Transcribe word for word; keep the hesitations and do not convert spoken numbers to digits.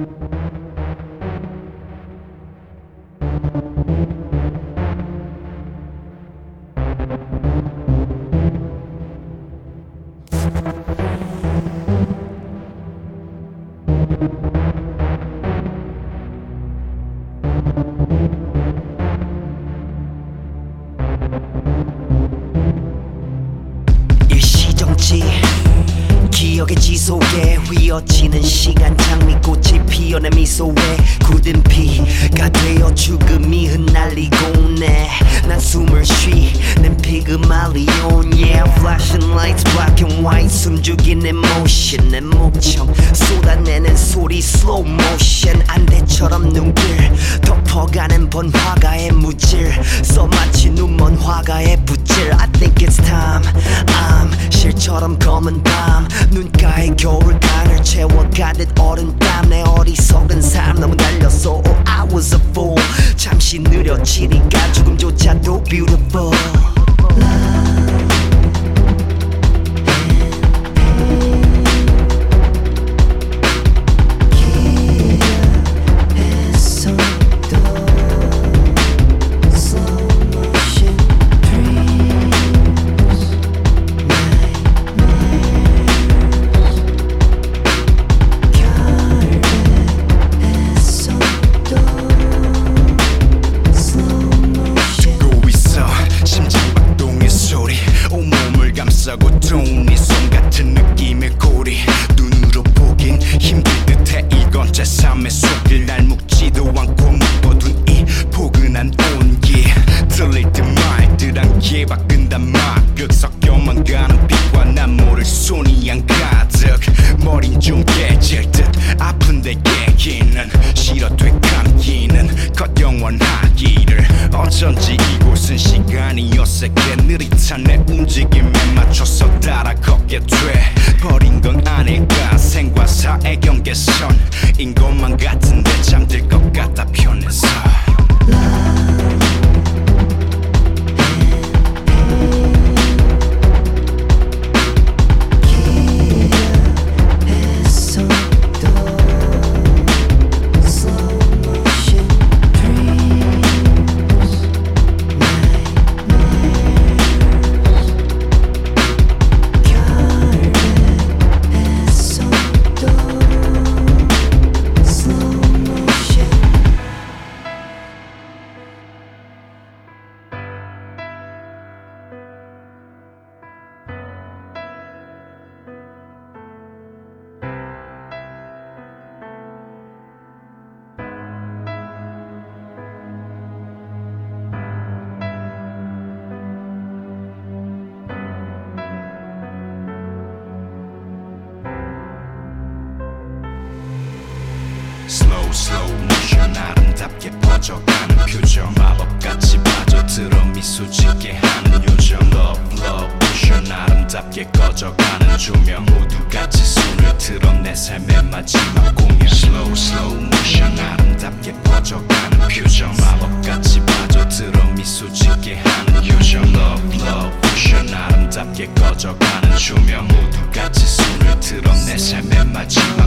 일시정지 기억의 지속에 휘어지는 시간 장미꽃이 피어내 미소에 굳은 피가 되어 죽음이 흩날리고 내 난 숨을 쉬는 피그말리온 yeah flashing lights black and white 숨죽인 emotion 내 목청 쏟아내는 소리 slow motion 안대처럼 눈길 덮어가는 번화가의 무질 써마치 눈먼 화가의 붓질 I think it's time I'm 실처럼 검은 밤 눈가에 겨울간을 채워가듯 어른 땀 내 어리석은 삶 너무 달렸어 oh I was a fool 잠시 느려지니까 조금조차도 beautiful 네 손 같은 느낌의 고리 눈으로 보긴 힘들 듯해 이건 제 삶의 속일 날 묵지도 않고 묶어둔 이 포근한 온기 들릴 듯 말 듯 안개 바꾼단 마극 섞여만 가는 빛과 난 모를 손이 안 가득 머린 좀 깨질 듯 아픈데 얘기는 싫어 되감기는 컷 영원하기를 어쩐지 이곳은 시간이 어색해 느릿한 내 움직임에 맞춰서 따라 걷게 돼 버린 건 아닐까 생과 사의 경계선인 것만 같은데 잠들 것 같아 편해서 Slow slow motion 아름답게 퍼져가는 표정 마법같이 빠져들어 미소 짓게 하는 요정 Love love motion 아름답게 꺼져가는 조명 모두같이 손을 들어 내 삶의 마지막 공연 Slow slow motion 아름답게 퍼져가는 표정 마법같이 빠져들어 미소 짓게 하는 요정 Love love motion 아름답게 꺼져가는 조명 모두같이 손을 들어 내 삶의 마지막